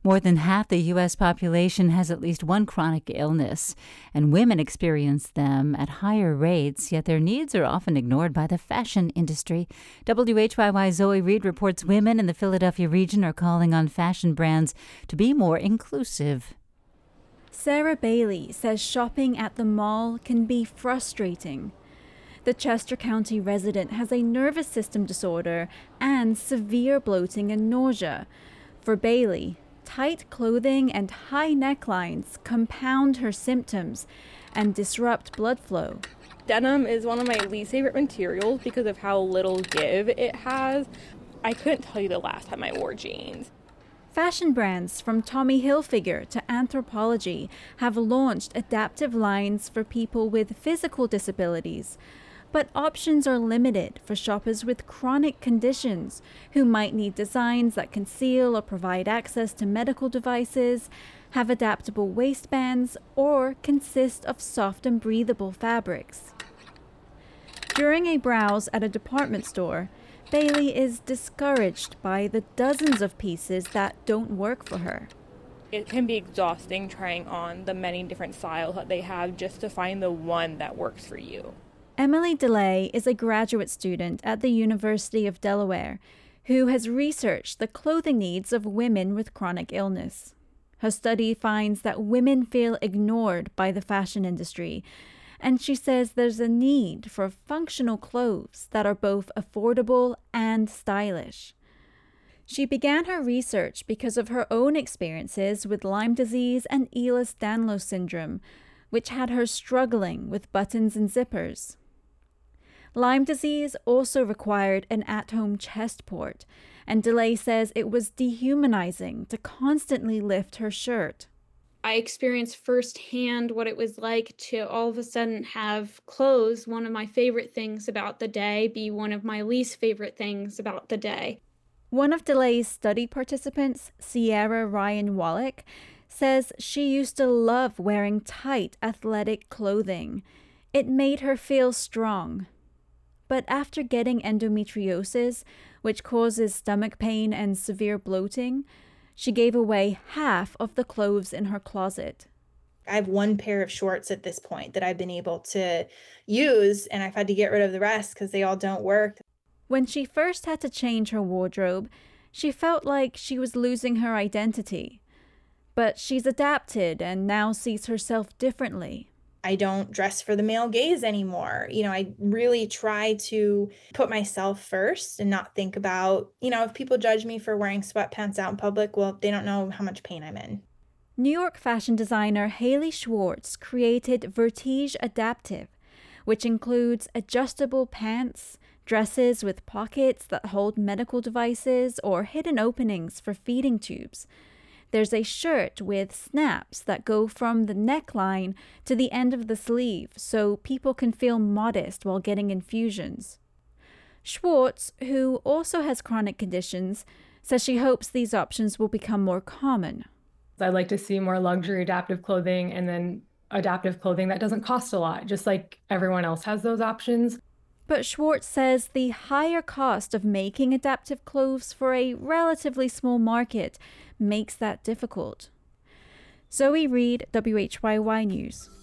More than half the U.S. population has at least one chronic illness, and women experience them at higher rates, yet their needs are often ignored by the fashion industry. WHYY's Zoe Reed reports women in the Philadelphia region are calling on fashion brands to be more inclusive. Sarah Bailey says shopping at the mall can be frustrating. The Chester County resident has a nervous system disorder and severe bloating and nausea. For Bailey, tight clothing and high necklines compound her symptoms and disrupt blood flow. Denim is one of my least favorite materials because of how little give it has. I couldn't tell you the last time I wore jeans. Fashion brands from Tommy Hilfiger to Anthropologie have launched adaptive lines for people with physical disabilities. But options are limited for shoppers with chronic conditions who might need designs that conceal or provide access to medical devices, have adaptable waistbands, or consist of soft and breathable fabrics. During a browse at a department store, Bailey is discouraged by the dozens of pieces that don't work for her. It can be exhausting trying on the many different styles that they have just to find the one that works for you. Emily DeLay is a graduate student at the University of Delaware who has researched the clothing needs of women with chronic illness. Her study finds that women feel ignored by the fashion industry, and she says there's a need for functional clothes that are both affordable and stylish. She began her research because of her own experiences with Lyme disease and Ehlers-Danlos syndrome, which had her struggling with buttons and zippers. Lyme disease also required an at-home chest port, and DeLay says it was dehumanizing to constantly lift her shirt. I experienced firsthand what it was like to all of a sudden have clothes, one of my favorite things about the day, be one of my least favorite things about the day. One of DeLay's study participants, Sierra Ryan Wallach, says she used to love wearing tight athletic clothing. It made her feel strong. But after getting endometriosis, which causes stomach pain and severe bloating, she gave away half of the clothes in her closet. I have one pair of shorts at this point that I've been able to use, and I've had to get rid of the rest because they all don't work. When she first had to change her wardrobe, she felt like she was losing her identity. But she's adapted and now sees herself differently. I don't dress for the male gaze anymore. I really try to put myself first and not think about, if people judge me for wearing sweatpants out in public, well, they don't know how much pain I'm in. New York fashion designer Haley Schwartz created Vertige Adaptive, which includes adjustable pants, dresses with pockets that hold medical devices, or hidden openings for feeding tubes. There's a shirt with snaps that go from the neckline to the end of the sleeve so people can feel modest while getting infusions. Schwartz, who also has chronic conditions, says she hopes these options will become more common. I'd like to see more luxury adaptive clothing and then adaptive clothing that doesn't cost a lot, just like everyone else has those options. But Schwartz says the higher cost of making adaptive clothes for a relatively small market makes that difficult. Zoe Reed, WHYY News.